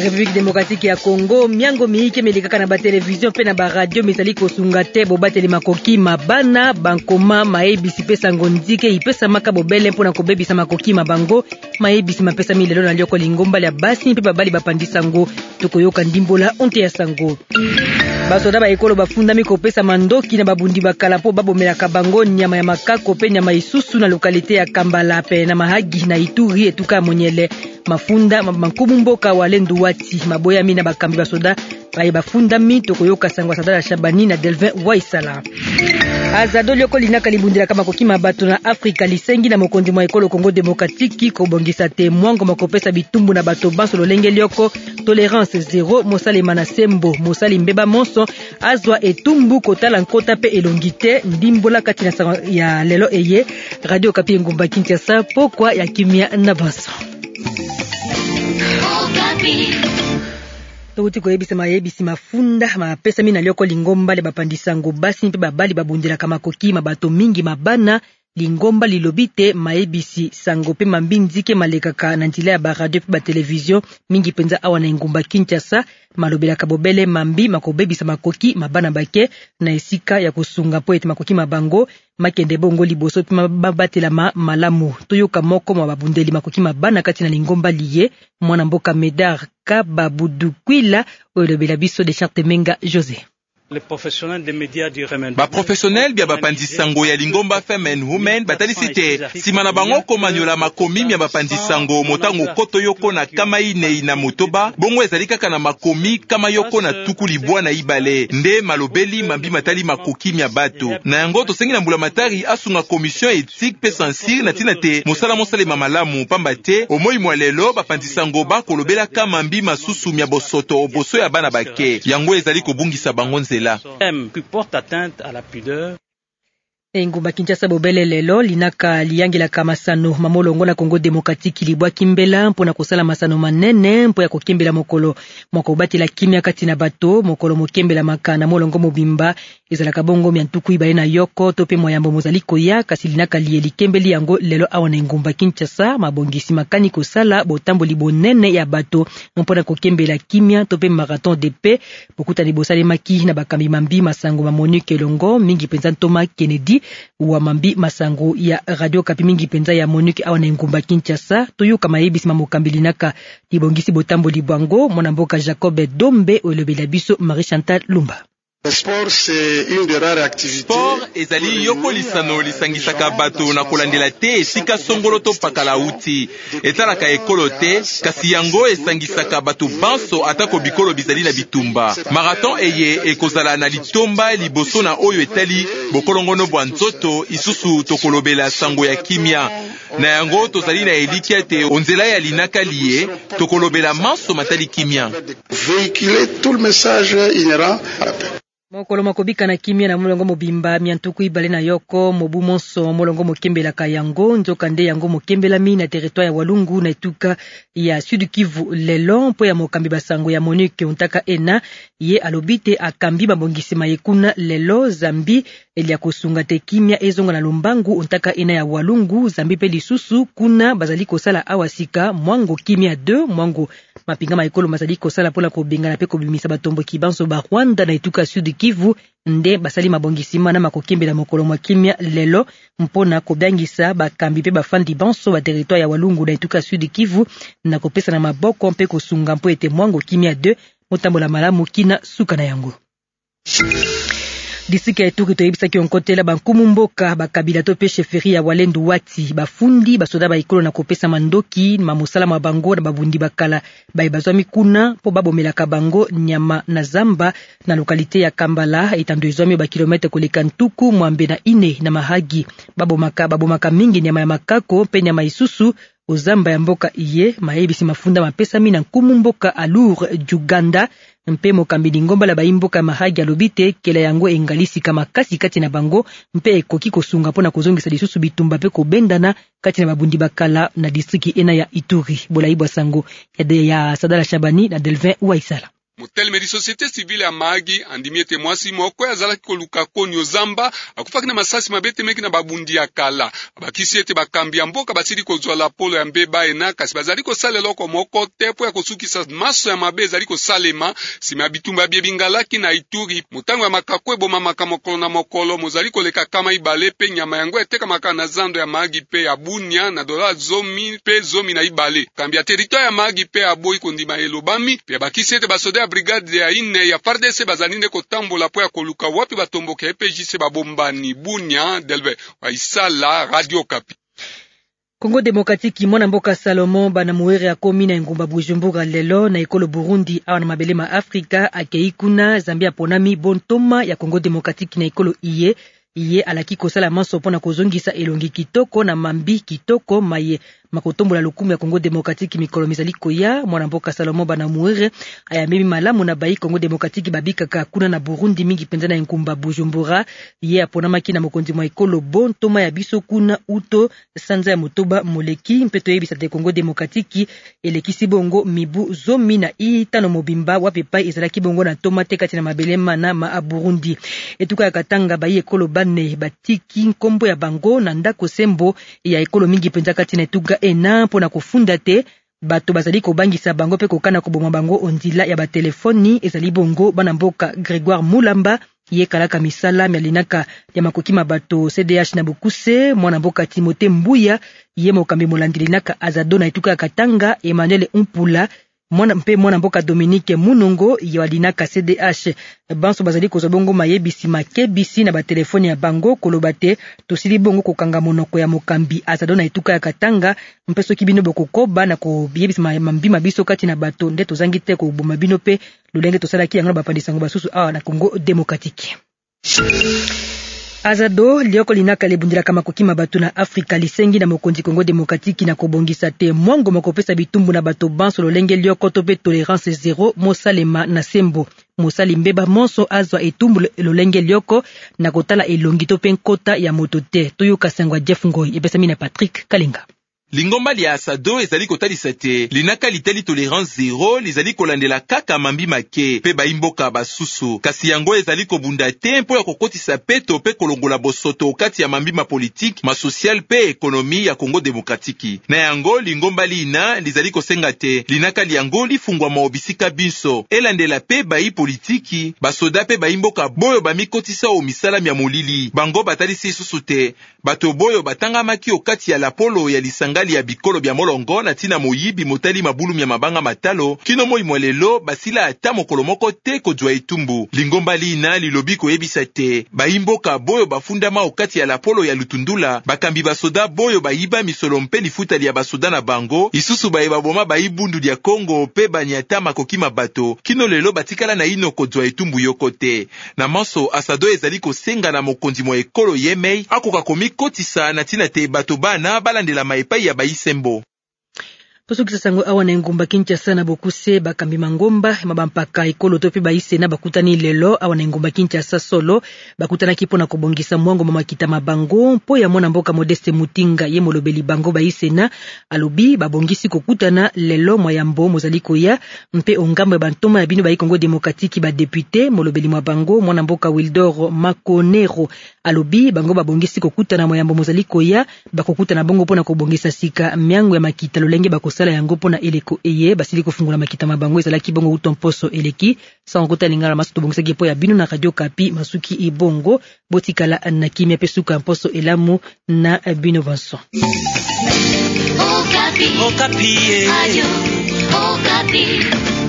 République démocratique ya Congo miango miike melikaka na ba télévision pe na ba radio metali kosunga te bobateli makoki mabana bankoma maebisi pesa ngondike ipesa maka bobele mpona kobebisa makoki mabango maebisi mapesa milelo na lioko lingomba ya basi pe babali bapandisa ngo tokoyoka ndimbola onte ya sango basoda ba ekolo bafundami kopesa mandoki na babundi bakala po babomelaka bango nyama ya makako pe nyama isusu na lokalite ya Kambala pe na Mahagi na Ituri etuka Monyele mafunda mankumu mboka walendu wati maboya mina bakambi basoda baye bafundami tokoyoka sangwa sadala Shabani na Delvin Waisala azado lioko linaka libundila kama kokima bato na Afrika lisengi na mokonzi mwa ekolo Congo Démocratique kobongisa te mwango makopesa bitumbu na bato banso lolenge lioko tolérance zéro mosali manasembo mosali mbeba monso azwa etumbu kotala nkota pe elongite ndimbola kati na ya lelo eye Radio Kapi ngumba Kinshasa pokwa ya kimia na baso Touti koyebisa mayebisi mafunda mapesa mina lioko lingomba le bapandisango basi mpe babali babundela kama koki mabato mingi mabana lingomba lilobite maebisi sango pe mambinzike malekaka na ntila ya ba radio pe ba television mingi penza awa na ngumba Kinshasa malobela kabobele mambi makobebisa makoki mabana bake na esika ya kusunga po ete makoki mabango makende bongo liboso pe mabatela malamu toyoka moko mababundeli makoki mabana kati na lingomba liye mwana mboka Medar Kababudukwila olobela biso de Charte Menga José. Ba professionnel bia bapandisango ya lingomba Femen Women batalisite simana bango komanyola makomi bia bapandisango motango koto yoko na kama ine na motoba bongo ezali kaka na makomi kama yoko na tuku libwa na ibale nde malobeli mambi matali makoki mia bato na yango tosengi na mbula matari asunga commission éthique pe censure na tina te mosala mosalema malamu pamba te omoi mwalelo bapandisango ba kolobela kama mambi masusu mia bosoto oboso ya bana bake yango ezali kobungisa bango nzela qui porte atteinte à la pudeur. Ngumba Kinshasa bobele lelo linaka liangela kama sano mamolongo na Congo Démocratique libwa kimbela mpona kosala masano manene mpo ya kokimbela mokolo moko batela kimia kati na bato mokolo mokembela makana molongo mobimba ezalaka bongo miantuku ibale na yoko tope moyambo mozali koya kasi linaka lieli kembeli yango lelo awa na Ngumba Kinshasa mabongisi makani kosala botambo libonene ya bato mpona kokembela kimia tope marathon de paix bokuta libosale maki na bakambi mambi masango Monique Longo mingi penza Thomas Kennedy wa mambi masango ya Radio Kapi mingi penza ya Monique awa na Ngumba Kinshasa toyoka mayebisi mamokambili naka libongisi botambo libwango mwana mboka Jacob Dombe olobela biso Marie Chantal Lumba. Sport c'est une des rares activités. Sport ezali yoko lisano lisangisaka bato na kolandela te esika songolo to pakala uti etalaka ekolo te kasi yango esangisaka bato banso atako bikolo bizali na bitumba marathon eye ekozala na litomba liboso na oyo etali bokolongono bwa nzoto isusu tokolobela sango ya kimia na yango tozali na elikia te onzela ya linaka liye tokolobela manso matali kimia véhiculer tout le message inhérent à la paix. Mokolo makobika na kimia na molongo mobimba miantuku ibale na yoko mobu monso molongo mokembela ka yango nzoka nde yango mokembela mi na territoire ya Walungu na etuka ya Sud Kivu lelo mpo ya mokambi basango ya Monique Ontaka ena ye alobite akambi babongisi mayekuna lelo zambi elia kosunga te kimia ezonga na lombangu Ontaka ena ya Walungu zambi pe lisusu kuna bazali kosala awasika mwango kimia 2 mwango mapinga maikolo mazali kosala pola kobengana pe kobimisa batombo kibanso ba Rwanda na etuka Sud Kivu nde basali mabongisima na makokembela mokolo mwa kimia lelo mpona kobangisa bakambi pe bafandi banso ba territoire ya Walungu na etuka Sud Kivu na kopesa na maboko mpe kosunga mpo ete mwango kimia 2 motambola malamu kina suka na yango. Disika eturi toyebisaki onkotela bankumu mboka bakabila to pe chefferie ya Walendu wati bafundi basoda baikolo na kopesa mandoki mamosala mabango na babundi bakala bazwami kuna po babomelaka bango nyama na zamba na lokalite ya Kambala etandozwami ba kilometre koleka ntuku mwambe na ine na Mahagi babomaka mingi nyama ya makako pe nyama isusu ozamba ya mboka iye maebisi mafunda mapesa mina nkumu mboka Alur Uganda mpe mokambi ngomba la baimboka Mahagi alobite kela yango engalisi kama kasi kati na bango mpe ekoki kosunga pona kozongisa lisusu bitumba pe kobendana kati na babundi bakala na distriki ena ya Ituri bolaibwa sango ya Sadala Shabani na Delvin Waisala. mutelemeli société civile ya Mahagi andimiete mwasi moko azalaki koluka konyo zamba akufaki na masasi mabete meki na babundi ya kala bakisi ete bakambi ya mboka basili kozwa la polo ya mbeba ena kasi bazali kosalela loko moko tepo ya kosukisa maso ya mabe ezali kosalema sima bitumba bie bingalaki na Ituri mutango ya makakwe boma makamokolo na mokolo mozali koleka kama ibale pe nyama yango eteka maka na zando ya Mahagi pe ya Bunia na dola zomi pe zomi na ibale kambi ya territoire ya Mahagi pe ya boyi kondima elobami pe bakisi ete basoda ya brigade ya ine ya FARDC bazalinde kotambola po ya koluka wapi batomboka EPJC babombani Bunia Delve wa Isala Radio Kapi. Kongo Demokratiki mwana mboka Salomon bana muere ya komi na ngumba Bujumbura lelo na ekolo Burundi awa na mabele ma Afrika akeikuna Zambia ponami bontoma ya Kongo Demokratiki na ekolo iye alaki kosala manso pona kozongisa elongi kitoko na mambi kitoko maye makotombola lukumu ya Kongo Demokratiki mikolo mizali koya mwana mboka Salomon bana muere ayamemi malamu na bai Kongo Demokratiki babikaka kuna na Burundi mingi penza na ngumba Bujumbura ye aponamaki na mokonzi mwa ekolo bontoma ya biso kuna uto sanza ya motoba moleki mpeto yebisa te Kongo Demokratiki elekisi bongo mibu zomi na itano mobimba wapepa ezalaki bongo na tomate kati na mabelema na ma Burundi etuka ya Katanga bai ekolo bane batiki nkombo ya bango na ndako sembo ya ekolo mingi penza kati na etuga ena pona kufunda te bato bazali kobangisa bango pe kokana koboma bango ondila ya batelefoni ezali bongo bana mboka Grégoire Mulamba ye kalaka misala mialinaka ya makokima bato CDH na Bukuse mwana mboka Timote Mbuya ye mokambi molandilinaka Azado na etuka ya Katanga Emmanuel Umpula mwana mboka Dominique Munongo yalinaka CDH banso bazali kozobongo mayebisi makebisi na batelefoni ya bango kolobate tosili bongo kokanga monoko ya mokambi Azado na etuka ya Katanga mpeso kibino bokokoba na kobiyebisi mambima biso kati na bato nde tozangi te ko boma bino pe lolenge tosalaki yango bapandisango basusu awa na Kongo Demokratiki. Azado lioko linaka lebundila kama kokima batu na Afrika lisengi na mokonzi Kongo Demokratiki na kobongisa te mwango makopesa bitumbu na bato banso lolenge lioko tope tolerance zero mosalema na sembo mosali mbeba monso azwa etumbu lolenge lioko na kotala elongi tope nkota ya motote toyoka sangwa Jeff Ngoy ebesami na Patrick Kalenga. Lingomba lia Asado ezali kotalisa te linaka litali tolerance zero lizali kolandela kaka mambi make pe baimboka basusu kasi yango ezali kobunda te mpo ya kokotisa peto pe kolongola bosoto kati ya mambi ma politique ma social pe ekonomi ya Kongo Demokratiki na yango lingomba lina lizali kosenga te linaka liango lifungwa maobisika binso elandela pe bai politiki basoda pe baimboka boyo bamikotisa o misala mya molili bango batalisi susu te bato boyo batangamaki okati ya lapolo ya lisanga ya bikolo bya molongo na tina moyibi motali mabulu ya mabanga matalo kino moi mwelelo basila ata mokolo moko te kozwa etumbu lingomba lina lilobi koyebisa te baimboka boyo bafundama okati ya lapolo ya lutundula bakambi basoda boyo bayiba misolo mpe lifutali ya basoda na bango isusu bayeba boma baibundu ya Kongo pe banyata makokima bato kino lelo batikala na ino kozwa etumbu yoko te na manso Asado ezali kosenga na mokonzi mwa ekolo Yemei akoka komikotisa na tina te bato bana balandela maepai ya baisembo. Tosukisa sango awa na ngumba Kinshasa na Bokuse bakambi mangomba mabampaka ekolo tope baise na bakutani lelo awa na ngumba Kinshasa solo bakutana kipo na kobongisa mwango mamakita mabango mpo ya mwana mboka Modeste Mutinga ye molobeli bango baise na alobi babongisi kokutana lelo moyambo mozaliko ya mpe ongambo bantoma ya bino ba Kongo Demokratiki ba député molobeli mwa bango mwana mboka Wildor Makonero alobi bango babongisi kokutana moyambo mozaliko ya bakokutana bongo pona kobongisa sika miango ya makita lolenge bakosala yango pona eleko eye basili kofungula makita mabango ezalaki bongo utomposo eleki sans kota lingala masu tobongisa kipo ya bino na Radio Kapi masuki ibongo botikala na kimia pesuka mposo elamu na bino Vincent. Okapi. Okapi. Ayo. Okapi.